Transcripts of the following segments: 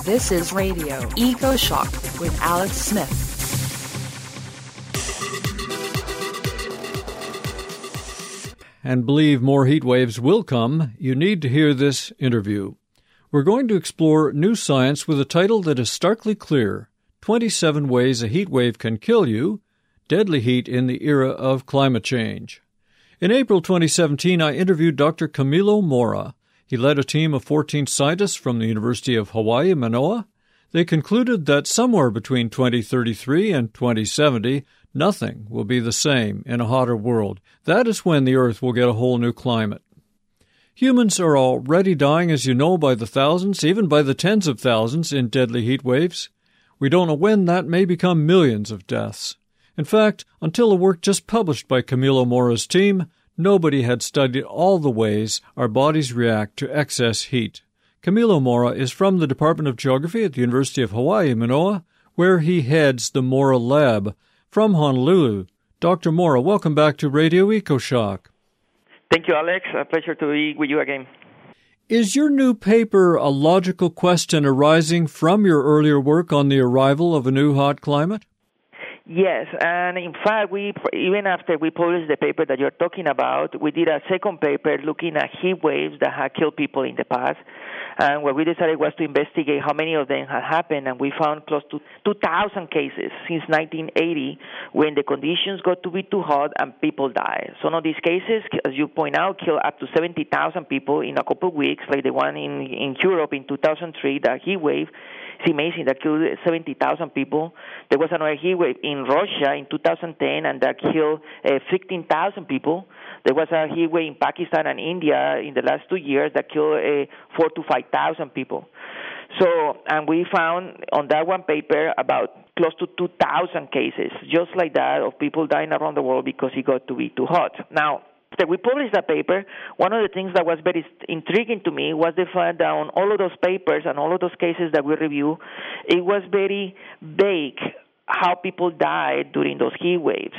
This is Radio Eco Shock with Alex Smith. And believe more heat waves will come, you need to hear this interview. We're going to explore new science with a title that is starkly clear: 27 Ways a Heat Wave Can Kill You, Deadly Heat in the Era of Climate Change. In April 2017, I interviewed Dr. Camilo Moura. He led a team of 14 scientists from the University of Hawaii, Manoa. They concluded that somewhere between 2033 and 2070, nothing will be the same in a hotter world. That is when the Earth will get a whole new climate. Humans are already dying, as you know, by the thousands, even by the tens of thousands in deadly heat waves. We don't know when that may become millions of deaths. In fact, until a work just published by Camilo Moura's team, nobody had studied all the ways our bodies react to excess heat. Camilo Moura is from the Department of Geography at the University of Hawaii, Manoa, where he heads the Moura Lab. From Honolulu, Dr. Moura, welcome back to Radio EcoShock. Thank you, Alex. A pleasure to be with you again. Is your new paper a logical question arising from your earlier work on the arrival of a new hot climate? Yes, and in fact, even after we published the paper that you're talking about, we did a second paper looking at heat waves that had killed people in the past. And what we decided was to investigate how many of them had happened, and we found close to 2,000 cases since 1980 when the conditions got to be too hot and people died. Some of these cases, as you point out, killed up to 70,000 people in a couple of weeks, like the one in Europe in 2003, the heat wave. It's amazing, that killed 70,000 people. There was another heat wave in Russia in 2010, and that killed 15,000 people. There was a heat wave in Pakistan and India in the last 2 years that killed 4,000 to 5,000 people. So, and we found on that one paper about close to 2,000 cases, just like that, of people dying around the world because it got to be too hot. Now, after we published that paper, one of the things that was very intriguing to me was the fact that on all of those papers and all of those cases that we review, it was very vague how people died during those heat waves.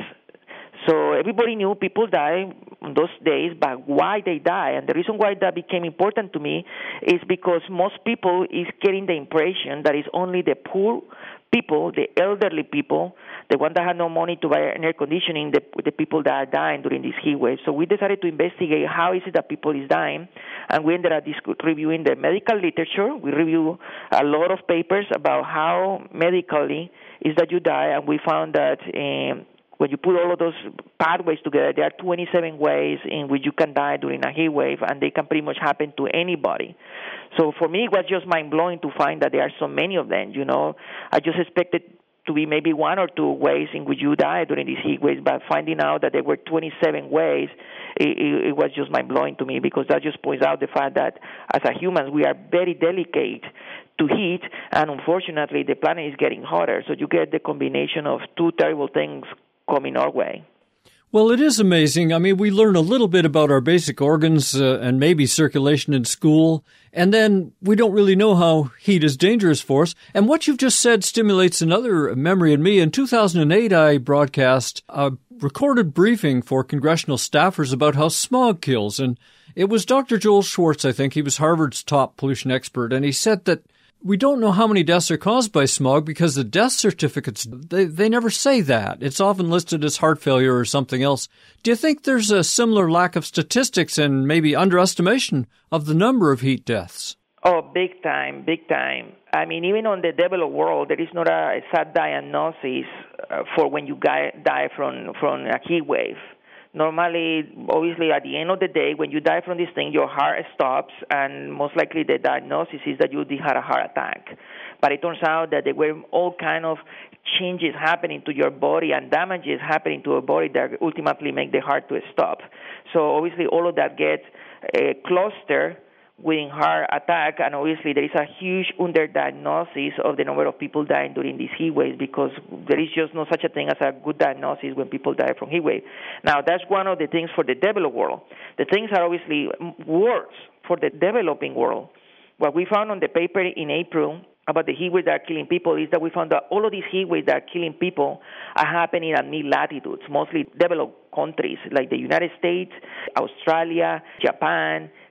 So everybody knew people die on those days, but why they die. And the reason why that became important to me is because most people is getting the impression that it's only the poor people, the elderly people, the ones that had no money to buy air conditioning, the people that are dying during this heat wave. So we decided to investigate how is it that people is dying, and we ended up reviewing the medical literature. We review a lot of papers about how medically is that you die, and we found that when you put all of those pathways together, there are 27 ways in which you can die during a heat wave, and they can pretty much happen to anybody. So for me, it was just mind-blowing to find that there are so many of them, you know. I just expected to be maybe one or two ways in which you die during these heat waves, but finding out that there were 27 ways, it was just mind-blowing to me, because that just points out the fact that as a humans, we are very delicate to heat, and unfortunately, the planet is getting hotter. So you get the combination of two terrible things coming our way. Well, it is amazing. I mean, we learn a little bit about our basic organs and maybe circulation in school, and then we don't really know how heat is dangerous for us. And what you've just said stimulates another memory in me. In 2008, I broadcast a recorded briefing for congressional staffers about how smog kills. And it was Dr. Joel Schwartz, I think. He was Harvard's top pollution expert, and he said that we don't know how many deaths are caused by smog because the death certificates, they never say that. It's often listed as heart failure or something else. Do you think there's a similar lack of statistics and maybe underestimation of the number of heat deaths? Oh, big time, big time. I mean, even on the developed world, there is not a sad diagnosis for when you die from a heat wave. Normally, obviously, at the end of the day, when you die from this thing, your heart stops, and most likely the diagnosis is that you had a heart attack. But it turns out that there were all kind of changes happening to your body and damages happening to your body that ultimately make the heart to stop. So obviously, all of that gets clustered with heart attack, and obviously there is a huge underdiagnosis of the number of people dying during these heat waves, because there is just no such a thing as a good diagnosis when people die from heat wave. Now, that's one of the things for the developed world. The things are obviously worse for the developing world. What we found on the paper in April about the heat waves that are killing people is that we found that all of these heat waves that are killing people are happening at mid-latitudes, mostly developed countries like the United States, Australia, Japan,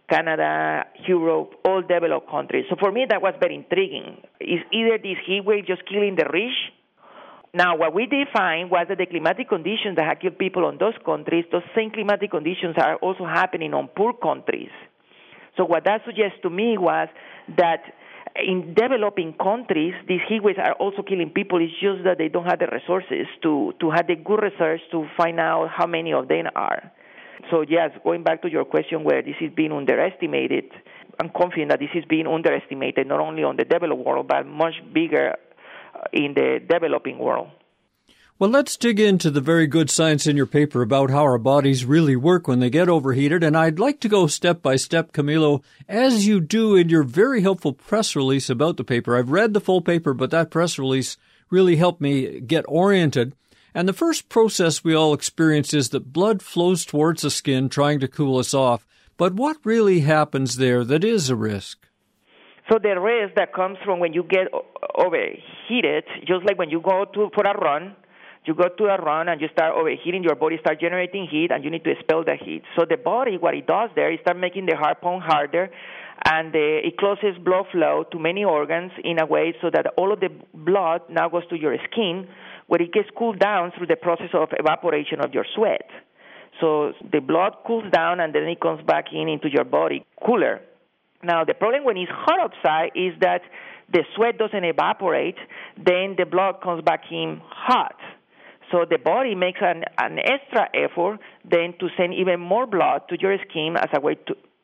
Canada, Europe, all developed countries. So for me, that was very intriguing. Is either this heat wave just killing the rich? Now, what we did find was that the climatic conditions that had killed people on those countries, those same climatic conditions are also happening on poor countries. So what that suggests to me was that in developing countries, these heat waves are also killing people. It's just that they don't have the resources to have the good research to find out how many of them are. So, yes, going back to your question where this is being underestimated, I'm confident that this is being underestimated not only on the developed world, but much bigger in the developing world. Well, let's dig into the very good science in your paper about how our bodies really work when they get overheated. And I'd like to go step by step, Camilo, as you do in your very helpful press release about the paper. I've read the full paper, but that press release really helped me get oriented. And the first process we all experience is that blood flows towards the skin, trying to cool us off. But what really happens there that is a risk? So the risk that comes from when you get overheated, just like when you go for a run, you go to a run and you start overheating, your body starts generating heat, and you need to expel the heat. So the body, what it does there, is start making the heart pump harder, and it closes blood flow to many organs in a way so that all of the blood now goes to your skin, where it gets cooled down through the process of evaporation of your sweat. So the blood cools down, and then it comes back into your body cooler. Now, the problem when it's hot outside is that the sweat doesn't evaporate, then the blood comes back in hot. So the body makes an extra effort then to send even more blood to your skin as a way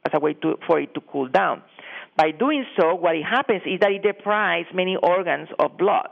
for it to cool down. By doing so, what happens is that it deprives many organs of blood,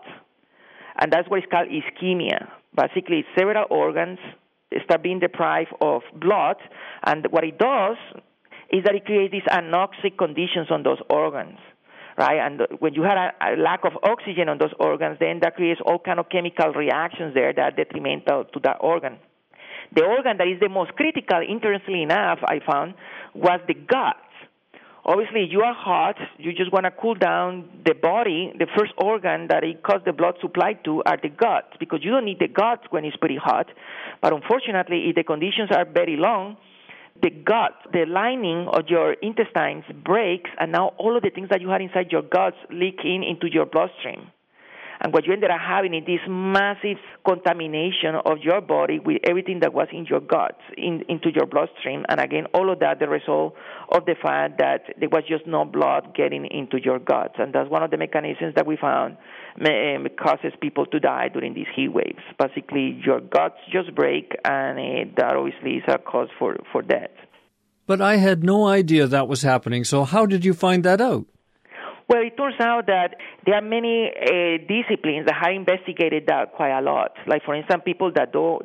and that's what is called ischemia. Basically, several organs start being deprived of blood, and what it does is that it creates these anoxic conditions on those organs. Right, and when you have a lack of oxygen on those organs, then that creates all kind of chemical reactions there that are detrimental to that organ. The organ that is the most critical, interestingly enough, I found, was the gut. Obviously, you are hot, you just want to cool down the body. The first organ that it causes the blood supply to are the guts, because you don't need the guts when it's pretty hot. But unfortunately, if the conditions are very long, the gut, the lining of your intestines breaks, and now all of the things that you had inside your guts leak into your bloodstream. And what you ended up having is this massive contamination of your body with everything that was in your guts into your bloodstream. And again, all of that the result of the fact that there was just no blood getting into your guts. And that's one of the mechanisms that we found causes people to die during these heat waves. Basically, your guts just break, and that obviously is a cause for death. But I had no idea that was happening. So how did you find that out? Well, it turns out that there are many disciplines that have investigated that quite a lot. Like, for instance, people that do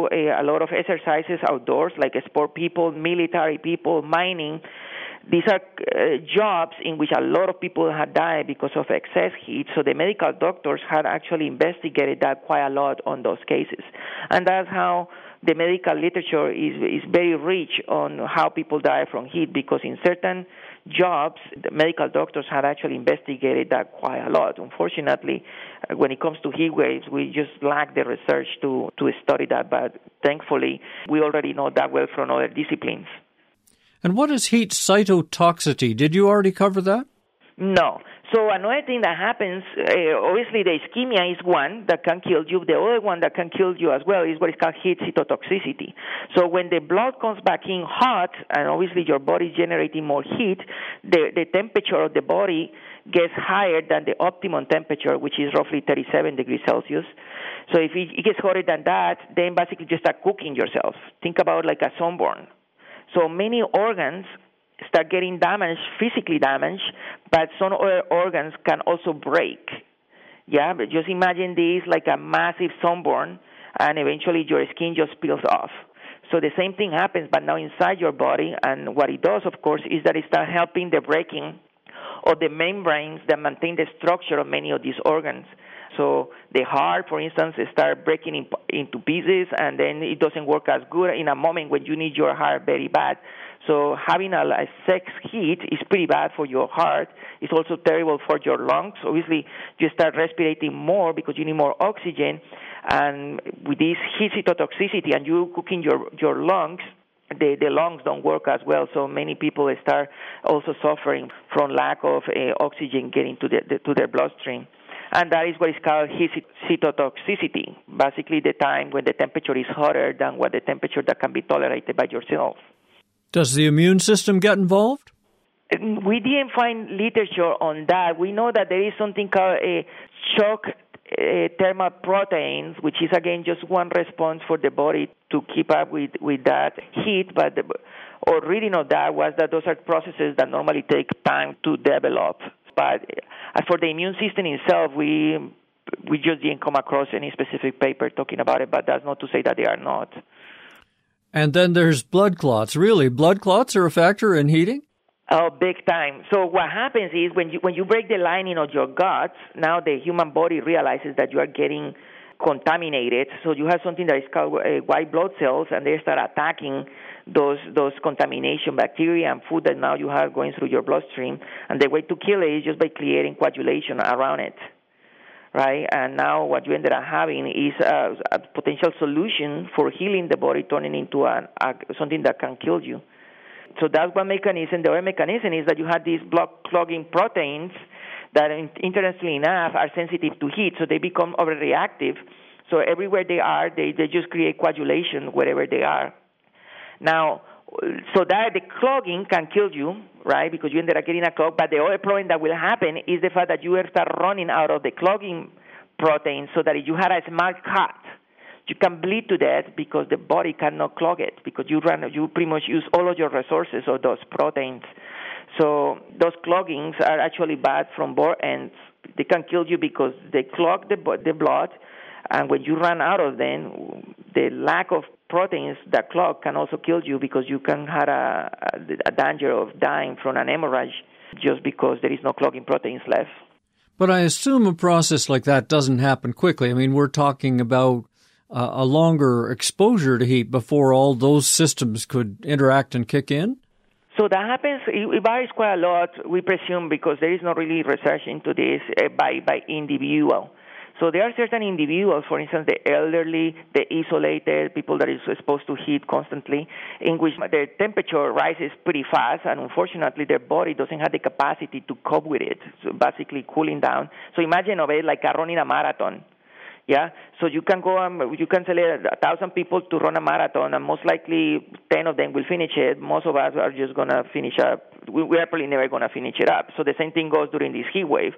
a lot of exercises outdoors, like sport people, military people, mining. These are jobs in which a lot of people had died because of excess heat. So the medical doctors had actually investigated that quite a lot on those cases. And that's how the medical literature is very rich on how people die from heat, because in certain jobs, the medical doctors had actually investigated that quite a lot. Unfortunately, when it comes to heat waves, we just lack the research to study that, but thankfully, we already know that well from other disciplines. And what is heat cytotoxicity? Did you already cover that? No. So another thing that happens, obviously the ischemia is one that can kill you. The other one that can kill you as well is what is called heat cytotoxicity. So when the blood comes back in hot, and obviously your body is generating more heat, the temperature of the body gets higher than the optimum temperature, which is roughly 37 degrees Celsius. So if it gets hotter than that, then basically you start cooking yourself. Think about like a sunburn. So many organs start getting damaged, physically damaged, but some other organs can also break. Yeah, but just imagine this like a massive sunburn, and eventually your skin just peels off. So the same thing happens, but now inside your body, and what it does, of course, is that it starts helping the breaking of the membranes that maintain the structure of many of these organs. So the heart, for instance, starts breaking into pieces, and then it doesn't work as good in a moment when you need your heart very bad. So having a sex heat is pretty bad for your heart. It's also terrible for your lungs. Obviously, you start respirating more because you need more oxygen. And with this heat cytotoxicity and you cooking your lungs, the lungs don't work as well. So many people start also suffering from lack of oxygen getting to their bloodstream. And that is what is called cytotoxicity, basically the time when the temperature is hotter than what the temperature that can be tolerated by your cells. Does the immune system get involved? We didn't find literature on that. We know that there is something called a shock thermal proteins, which is, again, just one response for the body to keep up with that heat. But our reading of that was that those are processes that normally take time to develop. But as for the immune system itself, we just didn't come across any specific paper talking about it, but that's not to say that they are not. And then there's blood clots. Really, blood clots are a factor in heating? Oh, big time. So what happens is when you break the lining of your guts, now the human body realizes that you are getting contaminated. So you have something that is called white blood cells, and they start attacking those contamination bacteria and food that now you have going through your bloodstream. And the way to kill it is just by creating coagulation around it, right? And now what you ended up having is a potential solution for healing the body, turning into something that can kill you. So that's one mechanism. The other mechanism is that you have these blood-clogging proteins that, interestingly enough, are sensitive to heat, so they become overreactive. So everywhere they are, they just create coagulation wherever they are. Now, so that the clogging can kill you, right, because you ended up getting a clog. But the other problem that will happen is the fact that you will start running out of the clogging proteins, so that if you had a small cut, you can bleed to death because the body cannot clog it, because you pretty much use all of your resources of those proteins. So those cloggings are actually bad from both ends. They can kill you because they clog the blood, and when you run out of them, the lack of proteins that clog can also kill you, because you can have a danger of dying from an hemorrhage just because there is no clogging proteins left. But I assume a process like that doesn't happen quickly. I mean, we're talking about a longer exposure to heat before all those systems could interact and kick in? So that happens, it varies quite a lot, we presume, because there is not really research into this by individual. So there are certain individuals, for instance, the elderly, the isolated, people that is exposed to heat constantly, in which their temperature rises pretty fast, and unfortunately their body doesn't have the capacity to cope with it, so basically cooling down. So imagine of it like running a marathon. Yeah, so you can go you can select 1,000 people to run a marathon, and most likely 10 of them will finish it. Most of us are just going to finish up. We are probably never going to finish it up. So the same thing goes during this heat wave.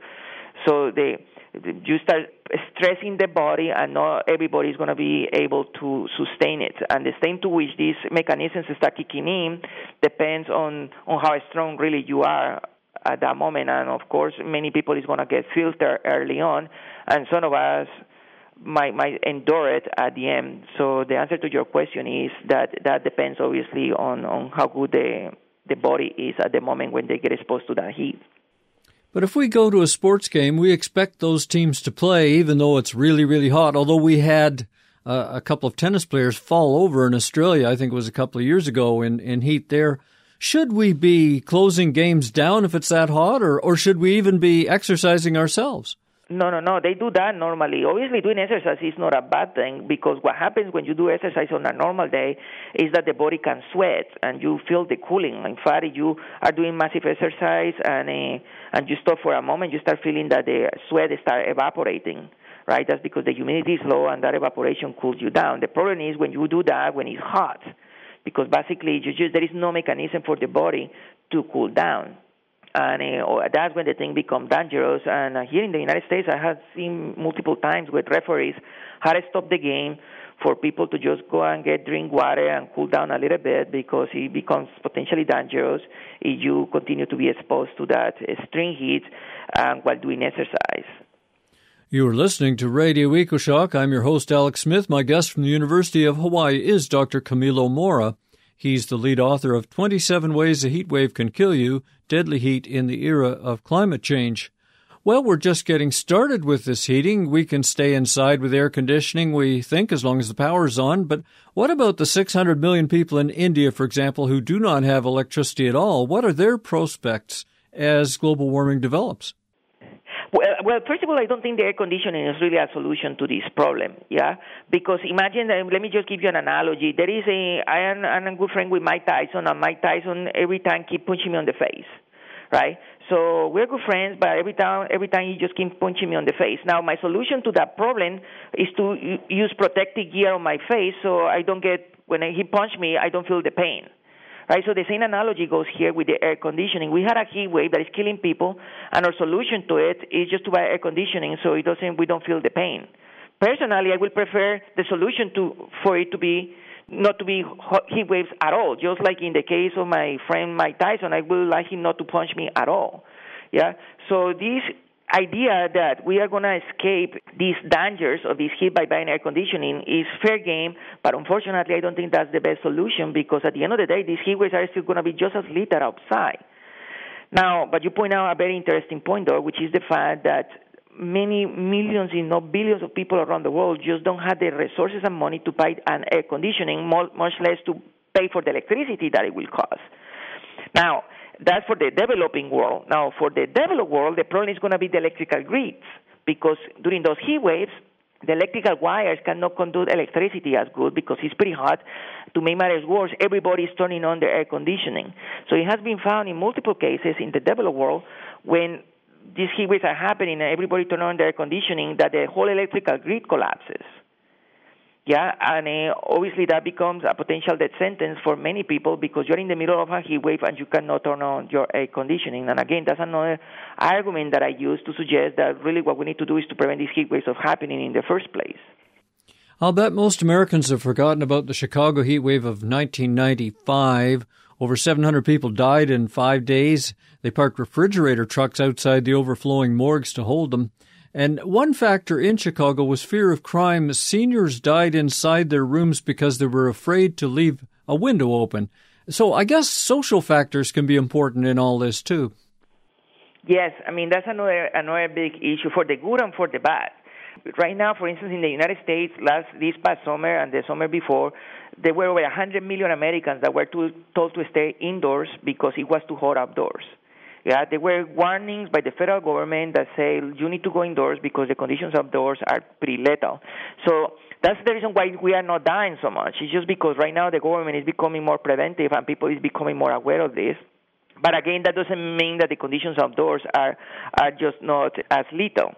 So you start stressing the body, and not everybody is going to be able to sustain it. And the extent to which these mechanisms start kicking in depends on how strong really you are at that moment. And, of course, many people is going to get filtered early on, and some of us might endure it at the end. So the answer to your question is that depends obviously on how good the body is at the moment when they get exposed to that heat. But if we go to a sports game, we expect those teams to play even though it's really, really hot. Although we had a couple of tennis players fall over in Australia, I think it was a couple of years ago in heat there. Should we be closing games down if it's that hot, or should we even be exercising ourselves? No. They do that normally. Obviously, doing exercise is not a bad thing, because what happens when you do exercise on a normal day is that the body can sweat and you feel the cooling. In fact, if you are doing massive exercise and you stop for a moment, you start feeling that the sweat starts evaporating, right? That's because the humidity is low and that evaporation cools you down. The problem is when you do that when it's hot, because basically there is no mechanism for the body to cool down. And that's when the thing becomes dangerous. And here in the United States, I have seen multiple times where referees had to stop the game for people to just go and drink water and cool down a little bit, because it becomes potentially dangerous if you continue to be exposed to that extreme heat while doing exercise. You are listening to Radio EcoShock. I'm your host, Alex Smith. My guest from the University of Hawaii is Dr. Camilo Mora. He's the lead author of 27 Ways a Heat Wave Can Kill You, Deadly Heat in the Era of Climate Change. Well, we're just getting started with this heating. We can stay inside with air conditioning, we think, as long as the power's on. But what about the 600 million people in India, for example, who do not have electricity at all? What are their prospects as global warming develops? Well, Well, first of all, I don't think the air conditioning is really a solution to this problem, yeah? Because imagine, let me just give you an analogy. I'm a good friend with Mike Tyson, and Mike Tyson every time keep punching me on the face, right? So we're good friends, but every time he just keeps punching me on the face. Now, my solution to that problem is to use protective gear on my face so I don't when he punches me, I don't feel the pain. Right, so the same analogy goes here with the air conditioning. We had a heat wave that is killing people, and our solution to it is just to buy air conditioning so we don't feel the pain. Personally, I would prefer the solution for it to be not to be heat waves at all. Just like in the case of my friend Mike Tyson, I would like him not to punch me at all. Yeah. So this idea that we are going to escape these dangers of this heat by buying air conditioning is fair game, but unfortunately I don't think that's the best solution, because at the end of the day, these heat waves are still going to be just as lethal outside. Now, but you point out a very interesting point, though, which is the fact that many millions, if not billions of people around the world just don't have the resources and money to buy an air conditioning, much less to pay for the electricity that it will cost. Now, that's for the developing world. Now, for the developed world, the problem is going to be the electrical grids, because during those heat waves, the electrical wires cannot conduct electricity as good because it's pretty hot. To make matters worse, everybody is turning on their air conditioning. So it has been found in multiple cases in the developed world when these heat waves are happening and everybody turns on their air conditioning that the whole electrical grid collapses. Yeah, and obviously that becomes a potential death sentence for many people because you're in the middle of a heat wave and you cannot turn on your air conditioning. And again, that's another argument that I use to suggest that really what we need to do is to prevent these heat waves from happening in the first place. I'll bet most Americans have forgotten about the Chicago heat wave of 1995. Over 700 people died in 5 days. They parked refrigerator trucks outside the overflowing morgues to hold them. And one factor in Chicago was fear of crime. Seniors died inside their rooms because they were afraid to leave a window open. So I guess social factors can be important in all this, too. Yes, I mean, that's another big issue for the good and for the bad. Right now, for instance, in the United States, this past summer and the summer before, there were over 100 million Americans that were told to stay indoors because it was too hot outdoors. Yeah, there were warnings by the federal government that say you need to go indoors because the conditions outdoors are pretty lethal. So that's the reason why we are not dying so much. It's just because right now the government is becoming more preventive and people is becoming more aware of this. But again, that doesn't mean that the conditions outdoors are just not as lethal.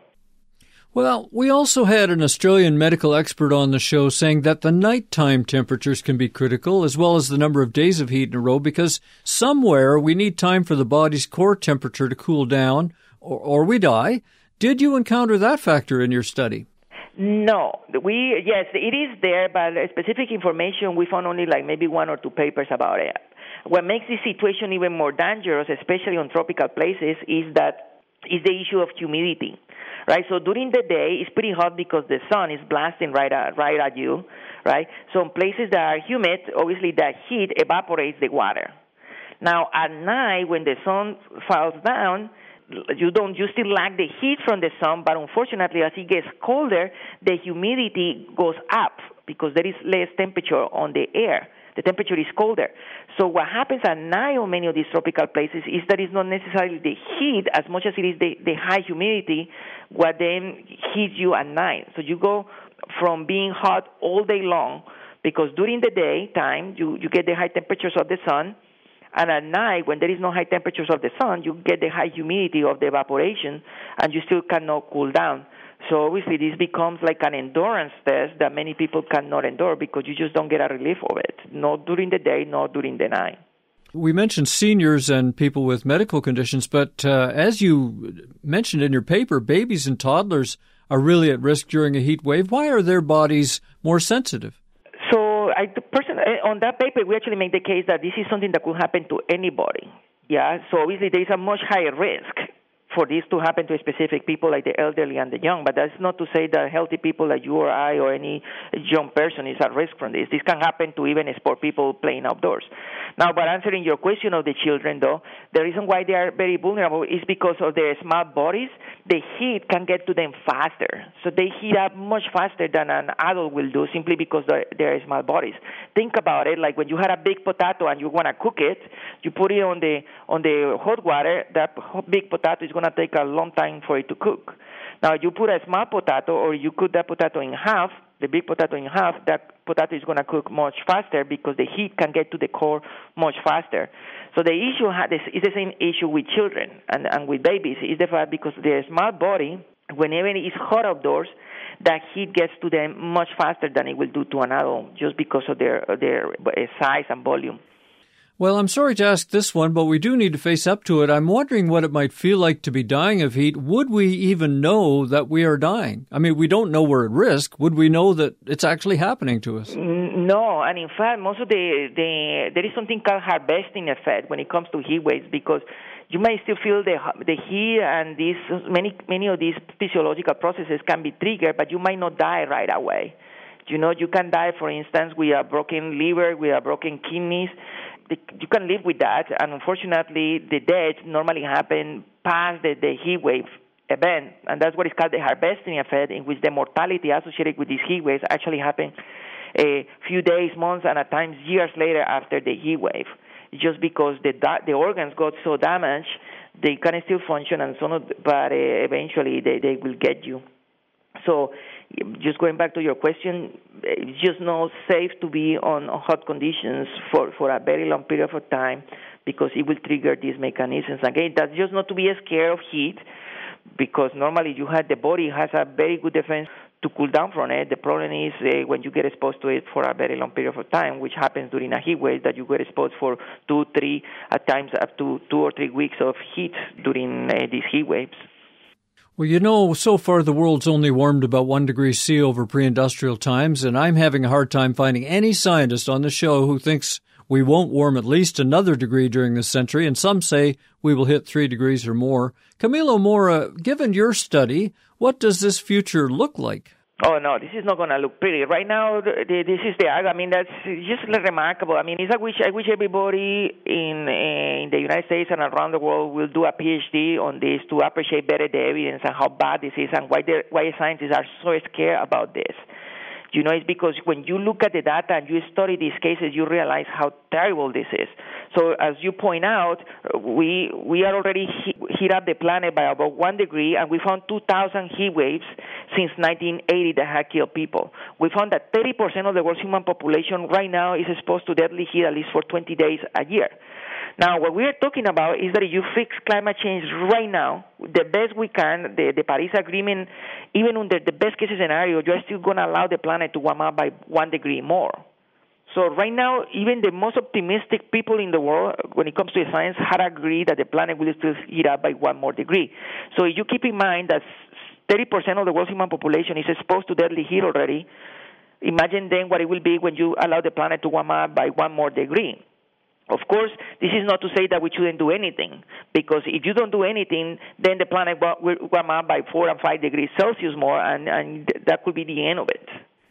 Well, we also had an Australian medical expert on the show saying that the nighttime temperatures can be critical, as well as the number of days of heat in a row, because somewhere we need time for the body's core temperature to cool down, or we die. Did you encounter that factor in your study? No. Yes, it is there, but specific information, we found only like maybe 1 or 2 papers about it. What makes this situation even more dangerous, especially on tropical places, is the issue of humidity. Right, so during the day, it's pretty hot because the sun is blasting right at you, right? So in places that are humid, obviously that heat evaporates the water. Now, at night, when the sun falls down, you still lack the heat from the sun, but unfortunately, as it gets colder, the humidity goes up because there is less temperature on the air. The temperature is colder. So what happens at night on many of these tropical places is that it's not necessarily the heat as much as it is the high humidity what then heats you at night. So you go from being hot all day long because during the daytime you get the high temperatures of the sun, and at night when there is no high temperatures of the sun, you get the high humidity of the evaporation and you still cannot cool down. So obviously this becomes like an endurance test that many people cannot endure because you just don't get a relief of it, not during the day, not during the night. We mentioned seniors and people with medical conditions, but as you mentioned in your paper, babies and toddlers are really at risk during a heat wave. Why are their bodies more sensitive? So on that paper, we actually make the case that this is something that could happen to anybody. Yeah, so obviously there is a much higher risk for this to happen to specific people like the elderly and the young, but that's not to say that healthy people like you or I or any young person is at risk from this. This can happen to even sport people playing outdoors. Now, but answering your question of the children, though, the reason why they are very vulnerable is because of their small bodies. The heat can get to them faster, so they heat up much faster than an adult will do simply because they're small bodies. Think about it, like when you had a big potato and you want to cook it, you put it on the hot water, that big potato is going going to take a long time for it to cook. Now, you put a small potato or you cut that potato in half, the big potato in half, that potato is going to cook much faster because the heat can get to the core much faster. So the issue is the same issue with children and with babies. Is the fact because their small body, whenever it is hot outdoors, that heat gets to them much faster than it will do to an adult just because of their size and volume. Well, I'm sorry to ask this one, but we do need to face up to it. I'm wondering what it might feel like to be dying of heat. Would we even know that we are dying? I mean, we don't know we're at risk. Would we know that it's actually happening to us? No, and in fact, most of there is something called harvesting effect when it comes to heat waves, because you may still feel the heat, and many of these physiological processes can be triggered, but you might not die right away. You know, you can die, for instance, with a broken liver, with a broken kidneys. You can live with that, and unfortunately, the deaths normally happen past the heat wave event, and that's what is called the harvesting effect, in which the mortality associated with these heat waves actually happen a few days, months, and at times years later after the heat wave, just because the organs got so damaged, they can still function and so on, but eventually they will get you. So, just going back to your question, it's just not safe to be on hot conditions for a very long period of time, because it will trigger these mechanisms. Again, that's just not to be scared of heat, because normally the body has a very good defense to cool down from it. The problem is when you get exposed to it for a very long period of time, which happens during a heat wave, that you get exposed for 2, 3, at times up to 2 or 3 weeks of heat during these heat waves. Well, you know, so far the world's only warmed about 1 degree C over pre-industrial times, and I'm having a hard time finding any scientist on the show who thinks we won't warm at least another degree during this century, and some say we will hit 3 degrees or more. Camilo Mora, given your study, what does this future look like? Oh, no, this is not going to look pretty. Right now, this is I mean, that's just remarkable. I mean, I wish everybody in the United States and around the world will do a PhD on this to appreciate better the evidence and how bad this is and why scientists are so scared about this. You know, it's because when you look at the data and you study these cases, you realize how terrible this is. So as you point out, we are already heat up the planet by about 1 degree, and we found 2,000 heat waves since 1980 that have killed people. We found that 30% of the world's human population right now is exposed to deadly heat at least for 20 days a year. Now, what we are talking about is that if you fix climate change right now, the best we can, the Paris Agreement, even under the best-case scenario, you're still going to allow the planet to warm up by 1 degree more. So right now, even the most optimistic people in the world, when it comes to science, had agreed that the planet will still heat up by 1 more degree. So if you keep in mind that 30% of the world's human population is exposed to deadly heat already, imagine then what it will be when you allow the planet to warm up by 1 more degree. Of course, this is not to say that we shouldn't do anything, because if you don't do anything, then the planet will warm up by 4 and 5 degrees Celsius more, and that could be the end of it.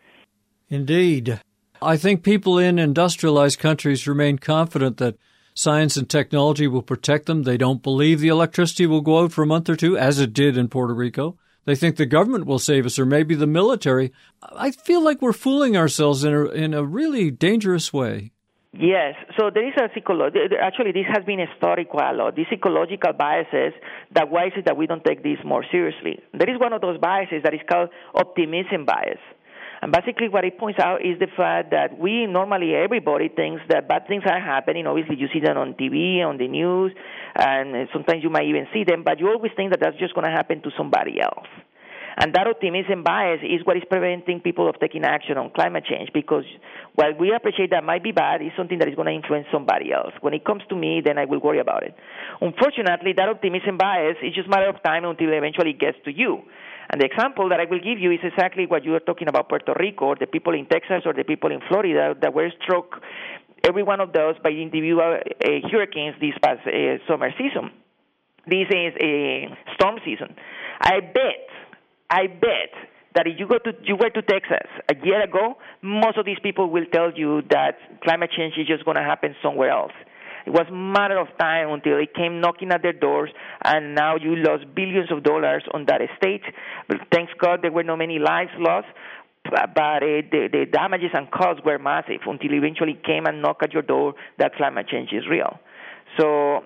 Indeed. I think people in industrialized countries remain confident that science and technology will protect them. They don't believe the electricity will go out for a month or two, as it did in Puerto Rico. They think the government will save us, or maybe the military. I feel like we're fooling ourselves in a really dangerous way. Yes, so there is actually this has been studied quite a lot, these ecological biases, why is it that we don't take this more seriously? There is one of those biases that is called optimism bias. And basically what it points out is the fact that everybody thinks that bad things are happening. Obviously you see them on TV, on the news, and sometimes you might even see them, but you always think that that's just going to happen to somebody else. And that optimism bias is what is preventing people of taking action on climate change, because while we appreciate that might be bad, it's something that is going to influence somebody else. When it comes to me, then I will worry about it. Unfortunately, that optimism bias is just a matter of time until it eventually gets to you. And the example that I will give you is exactly what you were talking about Puerto Rico, or the people in Texas, or the people in Florida that were struck, every one of those, by individual hurricanes this past summer season. This is a storm season. I bet that if you were to Texas a year ago, most of these people will tell you that climate change is just going to happen somewhere else. It was a matter of time until it came knocking at their doors, and now you lost billions of dollars on that estate. But thanks God there were not many lives lost, but the damages and costs were massive until eventually came and knocked at your door that climate change is real. So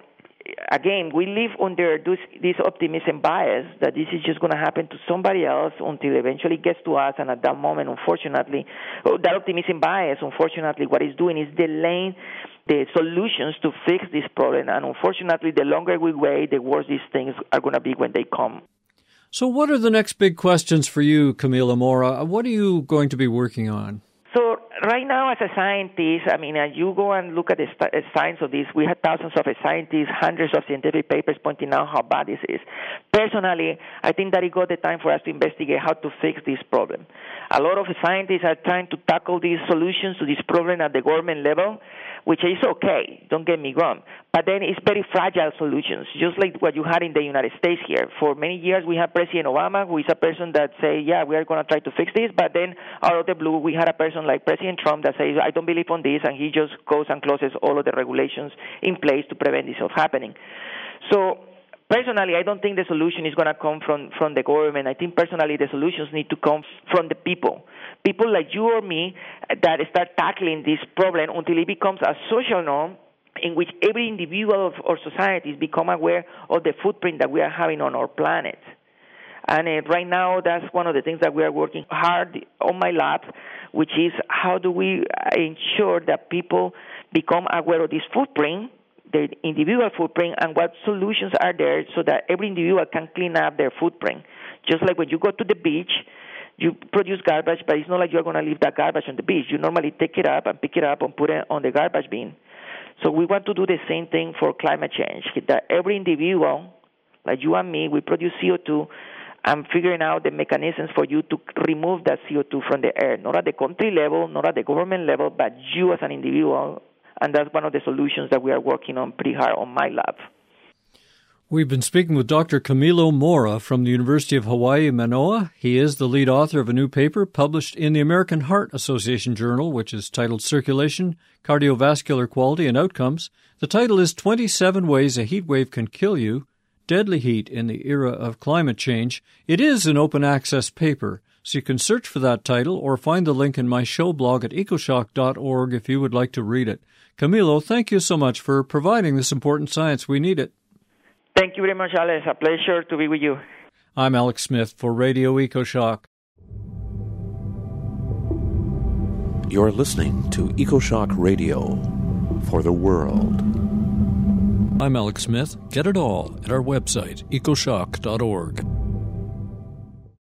again, we live under this optimism bias that this is just going to happen to somebody else until eventually it gets to us. And at that moment, unfortunately, that optimism bias, unfortunately, what it's doing is delaying the solutions to fix this problem. And unfortunately, the longer we wait, the worse these things are going to be when they come. So what are the next big questions for you, Camilo Mora? What are you going to be working on? So right now, as a scientist, you go and look at the science of this. We have thousands of scientists, hundreds of scientific papers pointing out how bad this is. Personally, I think that it got the time for us to investigate how to fix this problem. A lot of scientists are trying to tackle these solutions to this problem at the government level, which is okay, don't get me wrong. But then it's very fragile solutions, just like what you had in the United States here. For many years, we had President Obama, who is a person that say, yeah, we are going to try to fix this. But then out of the blue, we had a person like President Trump that says, I don't believe on this, and he just goes and closes all of the regulations in place to prevent this from happening. So personally, I don't think the solution is going to come from the government. I think personally the solutions need to come from the people. People like you or me that start tackling this problem until it becomes a social norm in which every individual or society has become aware of the footprint that we are having on our planet. And right now, that's one of the things that we are working hard on my lab, which is how do we ensure that people become aware of this footprint, the individual footprint, and what solutions are there so that every individual can clean up their footprint. Just like when you go to the beach, you produce garbage, but it's not like you're going to leave that garbage on the beach. You normally take it up and pick it up and put it on the garbage bin. So we want to do the same thing for climate change, that every individual, like you and me, we produce CO2, and figuring out the mechanisms for you to remove that CO2 from the air, not at the country level, not at the government level, but you as an individual. And that's one of the solutions that we are working on pretty hard on my lab. We've been speaking with Dr. Camilo Mora from the University of Hawaii, Manoa. He is the lead author of a new paper published in the American Heart Association Journal, which is titled Circulation, Cardiovascular Quality and Outcomes. The title is 27 Ways a Heat Wave Can Kill You, Deadly Heat in the Era of Climate Change. It is an open access paper, so you can search for that title or find the link in my show blog at ecoshock.org if you would like to read it. Camilo, thank you so much for providing this important science. We need it. Thank you very much, Alex. A pleasure to be with you. I'm Alex Smith for Radio EcoShock. You're listening to EcoShock Radio for the world. I'm Alex Smith. Get it all at our website, ecoshock.org.